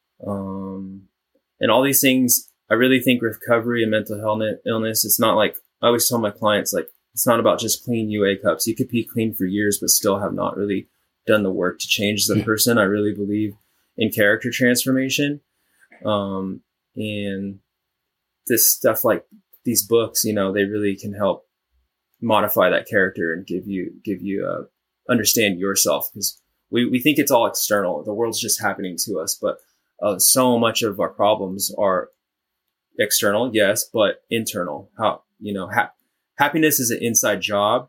um, and all these things. I really think recovery and mental health illness, it's not like, I always tell my clients, like, it's not about just clean U A cups. You could be clean for years, but still have not really done the work to change the person. I really believe in character transformation. Um, and this stuff, like these books, you know, they really can help modify that character and give you, give you, uh, understand yourself. Because we, we think it's all external. The world's just happening to us, but uh, so much of our problems are external, yes, but internal. How, you know, ha- happiness is an inside job,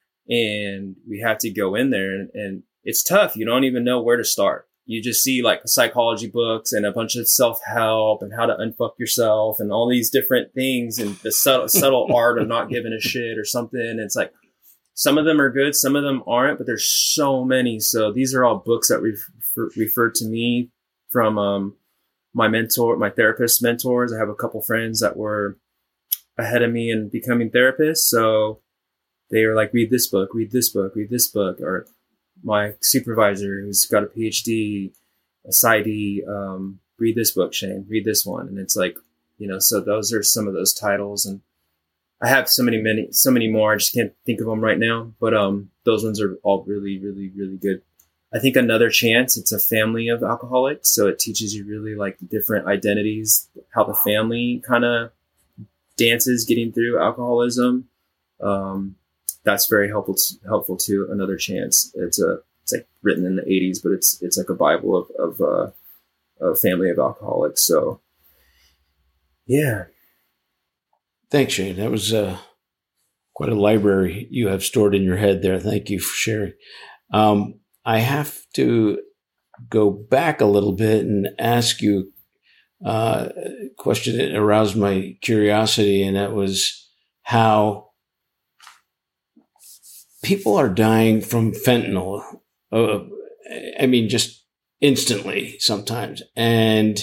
and we have to go in there, and, and it's tough. You don't even know where to start. You just see like psychology books and a bunch of self-help and how to unfuck yourself and all these different things, and the subtle, subtle art of not giving a shit or something. It's like, some of them are good, some of them aren't, but there's so many. So these are all books that refer, refer to me from, um, my mentor, my therapist mentors. I have a couple friends that were ahead of me in becoming therapists. So they were like, read this book, read this book, read this book. Or my supervisor who's got a P H D, a PsyD, um, read this book, Shane, read this one. And it's like, you know, so those are some of those titles. And I have so many, many, so many more. I just can't think of them right now, but, um, those ones are all really, really, really good. I think Another Chance, it's a family of alcoholics. So it teaches you really like the different identities, how the family kind of dances getting through alcoholism. Um, that's very helpful, to, helpful too. Another Chance. It's a, it's like written in the eighties, but it's, it's like a Bible of, of, uh, a family of alcoholics. So yeah. Thanks, Shane. That was, uh, quite a library you have stored in your head there. Thank you for sharing. Um, I have to go back a little bit and ask you uh, a question that aroused my curiosity, and that was how people are dying from fentanyl. Uh, I mean, just instantly sometimes. And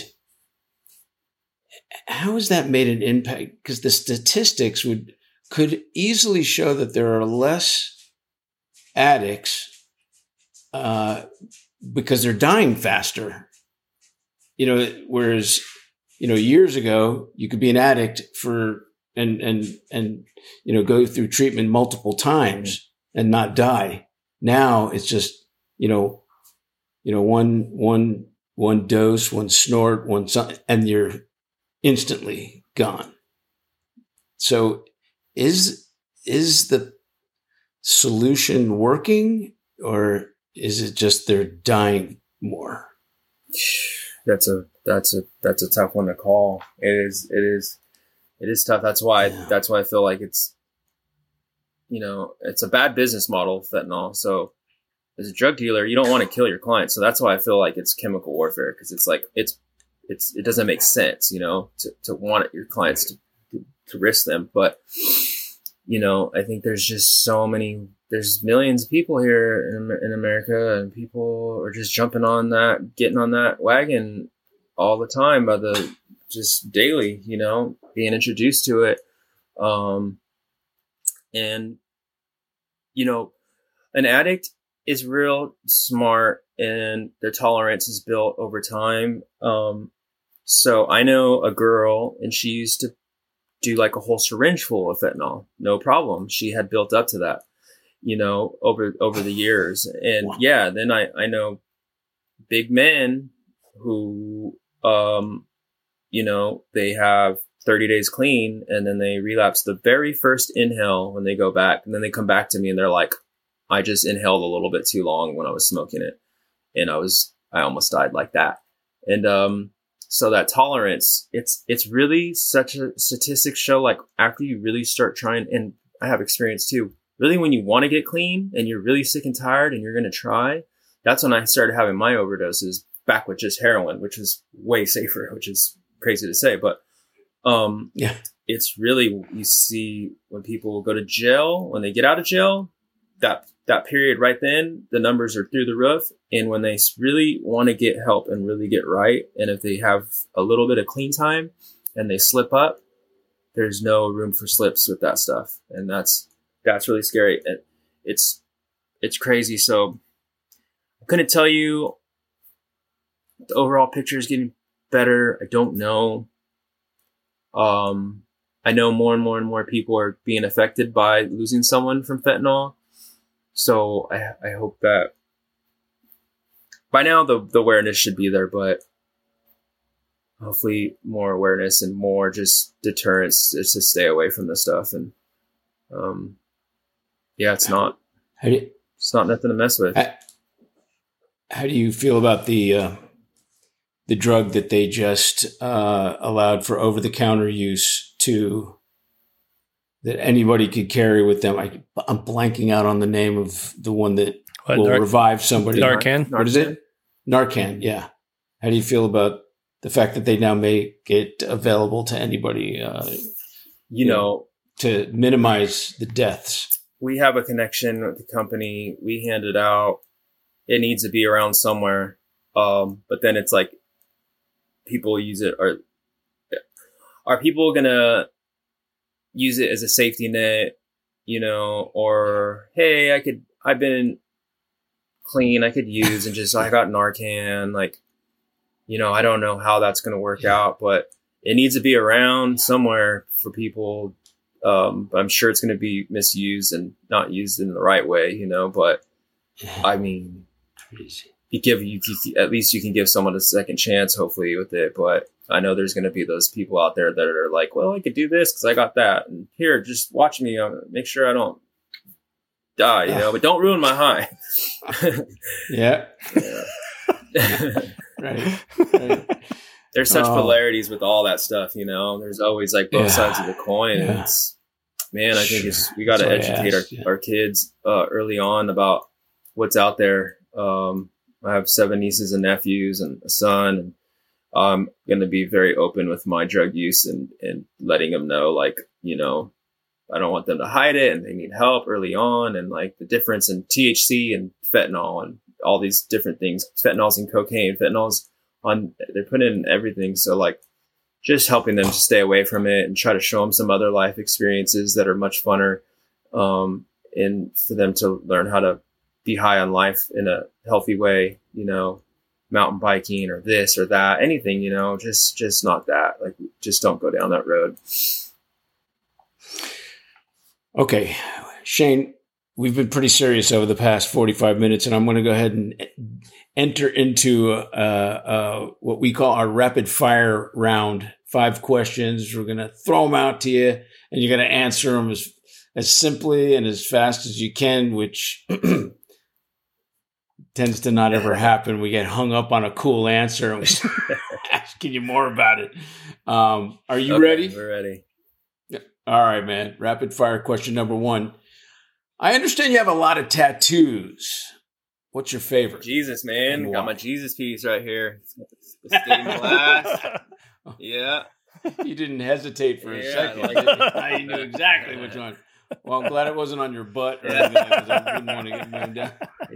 how has that made an impact? Because the statistics would could easily show that there are less addicts Uh, because they're dying faster, you know, whereas, you know, years ago you could be an addict for, and, and, and, you know, go through treatment multiple times and not die. Now it's just, you know, you know, one, one, one dose, one snort, one, and you're instantly gone. So is, is the solution working, or is it just they're dying more? That's a that's a that's a tough one to call. It is it is it is tough. That's why yeah. that's why I feel like it's, you know, it's a bad business model, fentanyl. So as a drug dealer, you don't want to kill your clients. So that's why I feel like it's chemical warfare, because it's like it's it's it doesn't make sense, you know, to to want your clients to to, to risk them. But you know, I think there's just so many. There's millions of people here in, in America, and people are just jumping on that, getting on that wagon all the time by the just daily, you know, being introduced to it. Um, and, you know, an addict is real smart and their tolerance is built over time. Um, so I know a girl and she used to do like a whole syringe full of fentanyl. No problem. She had built up to that, you know, over, over the years. And wow. yeah, then I, I know big men who, um, you know, they have thirty days clean and then they relapse the very first inhale when they go back. And then they come back to me and they're like, I just inhaled a little bit too long when I was smoking it. And I was, I almost died like that. And, um, so that tolerance, it's, it's really such a statistics show. Like after you really start trying, and I have experience too, really when you want to get clean and you're really sick and tired and you're going to try, that's when I started having my overdoses back with just heroin, which was way safer, which is crazy to say, but, um, yeah, it's really, you see when people go to jail, when they get out of jail, that, that period right then, the numbers are through the roof. And when they really want to get help and really get right, and if they have a little bit of clean time and they slip up, there's no room for slips with that stuff. And that's, that's really scary. And it's, it's crazy. So I couldn't tell you the overall picture is getting better. I don't know. Um, I know more and more and more people are being affected by losing someone from fentanyl. So I, I hope that by now the, the awareness should be there, but hopefully more awareness and more just deterrence to, to stay away from this stuff. And, um, yeah, it's not, how do you, it's not nothing to mess with. How, how do you feel about the, uh, the drug that they just, uh, allowed for over the counter use to, that anybody could carry with them? I, I'm blanking out on the name of the one that what, will Nar- revive somebody. Narcan? What is it? Narcan, yeah. How do you feel about the fact that they now make it available to anybody, uh, you, you know, know, to minimize the deaths? We have a connection with the company. We hand it out. It needs to be around somewhere. Um, but then it's like people use it. Are, are people going to use it as a safety net, you know, or, hey, I could, I've been clean, I could use, and just, I got Narcan, like, you know, I don't know how that's going to work out, but it needs to be around somewhere for people. Um, but I'm sure it's going to be misused and not used in the right way, you know, but I mean, you give, you, you at least you can give someone a second chance, hopefully, with it. But I know there's going to be those people out there that are like, well, I could do this because I got that. And here, just watch me. Um, make sure I don't die, you know, but don't ruin my high. yeah. yeah. right. right. There's such oh. polarities with all that stuff, you know. There's always like both yeah. sides of the coin. Yeah. And it's, man, I think sure. it's, we got to educate our, yeah. our kids uh, early on about what's out there. Um, I have seven nieces and nephews and a son, and I'm going to be very open with my drug use and, and letting them know, like, you know, I don't want them to hide it and they need help early on. And like the difference in T H C and fentanyl and all these different things, fentanyl's in cocaine, fentanyl's on, they're putting in everything. So like just helping them to stay away from it and try to show them some other life experiences that are much funner. Um, and for them to learn how to be high on life in a healthy way, you know, mountain biking or this or that, anything, you know, just, just not that. Like, just don't go down that road. Okay. Shane, we've been pretty serious over the past forty-five minutes, and I'm going to go ahead and enter into uh, uh, what we call our rapid fire round. Five questions. We're going to throw them out to you, and you're going to answer them as, as simply and as fast as you can, which tends to not ever happen. We get hung up on a cool answer and we start asking you more about it. Um, are you okay, ready? We're ready. All right, man. Rapid fire question number one. I understand you have a lot of tattoos. What's your favorite? Jesus, man. Got my Jesus piece right here. The stained glass. Yeah. You didn't hesitate for a yeah, second. Like I knew exactly which one. Well, I'm glad it wasn't on your butt or anything because I didn't want to get moved down.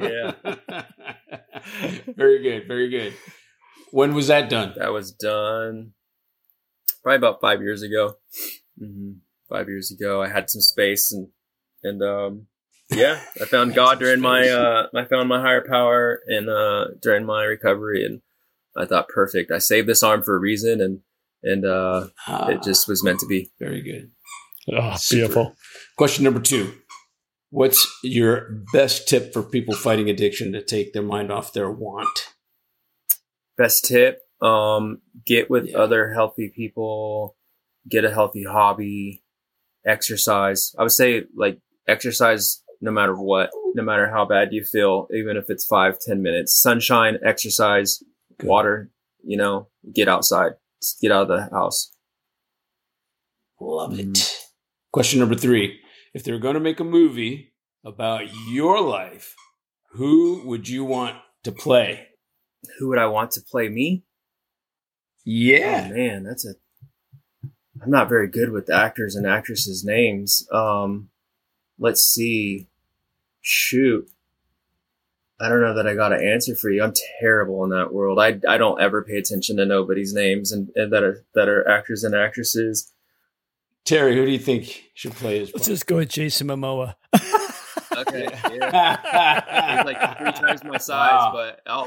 Yeah. Very good. Very good. When was that done? That was done probably about five years ago. Mm-hmm. five years ago. I had some space and, and, um, yeah, I found God during my, uh, I found my higher power and, uh, during my recovery, and I thought, perfect. I saved this arm for a reason, and, and, uh, ah, it just was meant to be. Very good. Oh, Super. Beautiful. Question number two. What's your best tip for people fighting addiction to take their mind off their want? Best tip, um, get with yeah. other healthy people, get a healthy hobby, exercise. I would say like exercise no matter what, no matter how bad you feel, even if it's five, ten minutes, sunshine, exercise, Good. water, you know, get outside, get out of the house. Love it. Mm. Question number three. If they're going to make a movie about your life, who would you want to play? Who would I want to play me? Yeah. Oh, man, that's a... I'm not very good with actors and actresses' names. Um, let's see. Shoot. I don't know that I got an answer for you. I'm terrible in that world. I, I don't ever pay attention to nobody's names and, and that are that are actors and actresses. Terry, who do you think should play his part? Let's just go with Jason Momoa. Okay, yeah. He's like three times my size, wow. but I'll.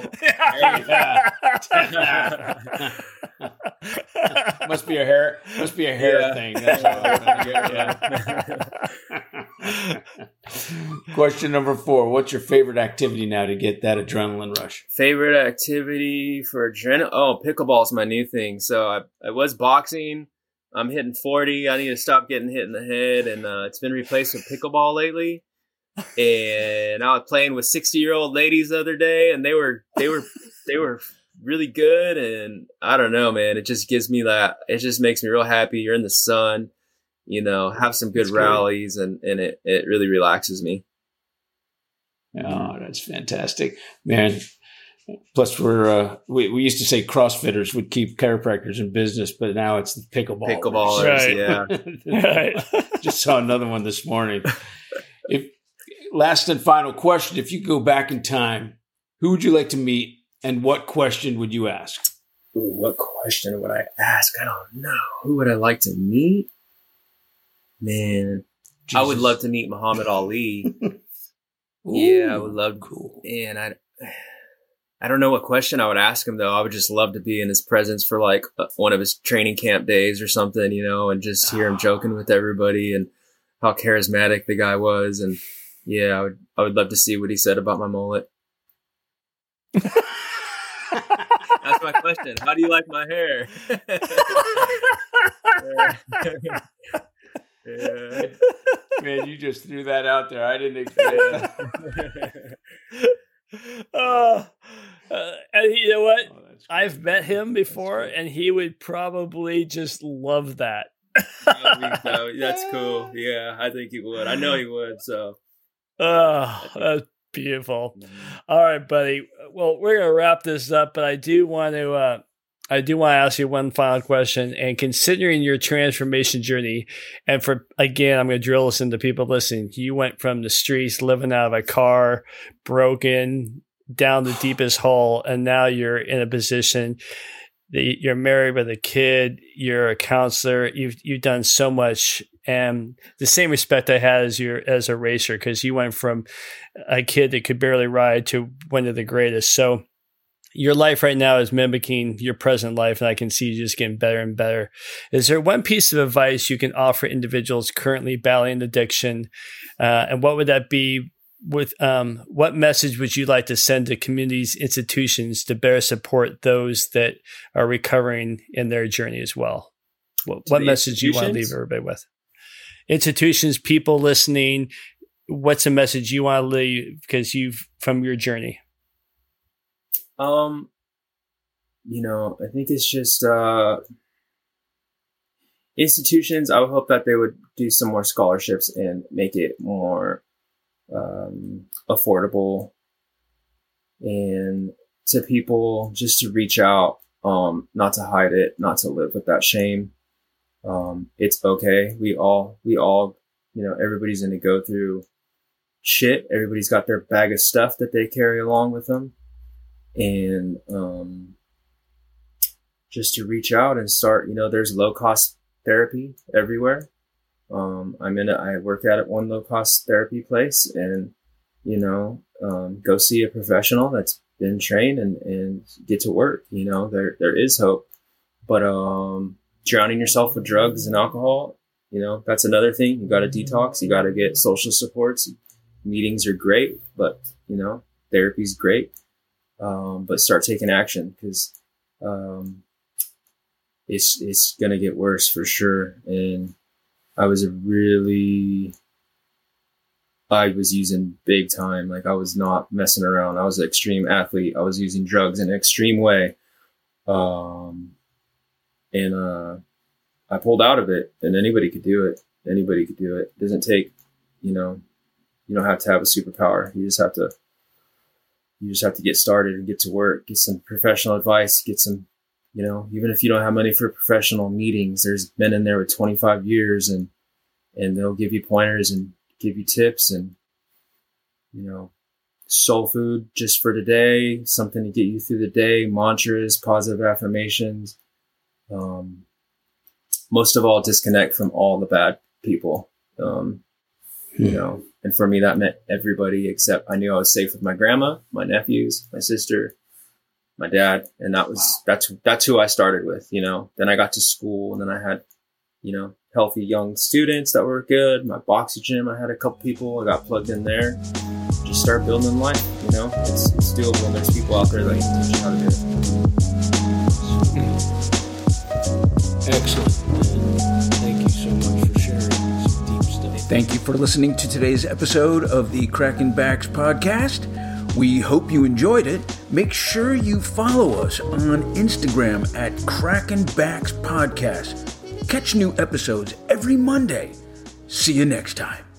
must be a hair. Must be a hair yeah. thing. That's all. Yeah. Question number four. What's your favorite activity now to get that adrenaline rush? Favorite activity for adrenaline? Oh, pickleball is my new thing. So I, I was boxing. I'm hitting forty. I need to stop getting hit in the head, and uh, it's been replaced with pickleball lately. And I was playing with sixty year old ladies the other day, and they were they were they were really good. And I don't know, man, it just gives me that, it just makes me real happy. You're in the sun, you know, have some good that's rallies, and, and it, it really relaxes me. Oh, that's fantastic, man. Plus, we're uh, we we used to say CrossFitters would keep chiropractors in business, but now it's the pickleballers. Pickleballers, right. yeah. Right. Just saw another one this morning. If last and final question: if you could go back in time, who would you like to meet, and what question would you ask? Ooh, what question would I ask? I don't know. Who would I like to meet? Man, Jesus. I would love to meet Muhammad Ali. Ooh, yeah, I would love. Cool. And I. I don't know what question I would ask him, though. I would just love to be in his presence for like one of his training camp days or something, you know, and just hear him joking with everybody and how charismatic the guy was. And yeah, I would, I would love to see what he said about my mullet. That's my question. How do you like my hair? Yeah. Man, you just threw that out there. I didn't expect that. Uh, uh, and you know what? Oh, I've met him before, and he would probably just love that. I think so. That's cool. Yeah, I think he would. I know he would. So, oh, that's beautiful. Mm-hmm. All right, buddy. Well, we're gonna wrap this up, but I do want to. Uh, I do want to ask you one final question. And considering your transformation journey, and for, again, I'm going to drill this into people listening. You went from the streets, living out of a car, broken, down the deepest hole, and now you're in a position that you're married with a kid, you're a counselor, you've, you've done so much. And the same respect I had as your as a racer, because you went from a kid that could barely ride to one of the greatest. So your life right now is mimicking your present life, and I can see you just getting better and better. Is there one piece of advice you can offer individuals currently battling addiction? Uh, and what would that be? With um, what message would you like to send to communities, institutions to better support those that are recovering in their journey as well? What, what message do you want to leave everybody with? Institutions, people listening, what's a message you want to leave because you've from your journey? Um, you know, I think it's just, uh, institutions, I would hope that they would do some more scholarships and make it more, um, affordable, and to people just to reach out, um, not to hide it, not to live with that shame. Um, it's okay. We all, we all, you know, everybody's going to go through shit. Everybody's got their bag of stuff that they carry along with them. And, um, just to reach out and start, you know, there's low cost therapy everywhere. Um, I'm in a, I work at one low cost therapy place, and, you know, um, go see a professional that's been trained and, and get to work. You know, there, there is hope, but, um, drowning yourself with drugs and alcohol, you know, that's another thing. You got to detox. You got to get social supports. Meetings are great, but, you know, therapy's great. Um, but start taking action, because, um, it's, it's going to get worse for sure. And I was a really, I was using big time. Like, I was not messing around. I was an extreme athlete. I was using drugs in an extreme way. Um, and, uh, I pulled out of it, and anybody could do it. Anybody could do it. It doesn't take, you know, you don't have to have a superpower. You just have to, you just have to get started and get to work, get some professional advice, get some, you know, even if you don't have money for professional meetings, there's men in there with twenty-five years, and, and they'll give you pointers and give you tips, and, you know, soul food just for today, something to get you through the day, mantras, positive affirmations. Um, most of all, disconnect from all the bad people. Um, you know, and for me, that meant everybody except I knew I was safe with my grandma, my nephews, my sister, my dad. And that was, that's, that's who I started with, you know. Then I got to school, and then I had, you know, healthy young students that were good. My boxing gym, I had a couple people. I got plugged in there. Just start building life, you know. It's, it's doable, and there's people out there that can teach you how to do it. Excellent. Thank you so much for sharing some deep stuff. Thank you for listening to today's episode of the Cracking Backs podcast. We hope you enjoyed it. Make sure you follow us on Instagram at Cracking Backs Podcast. Catch new episodes every Monday. See you next time.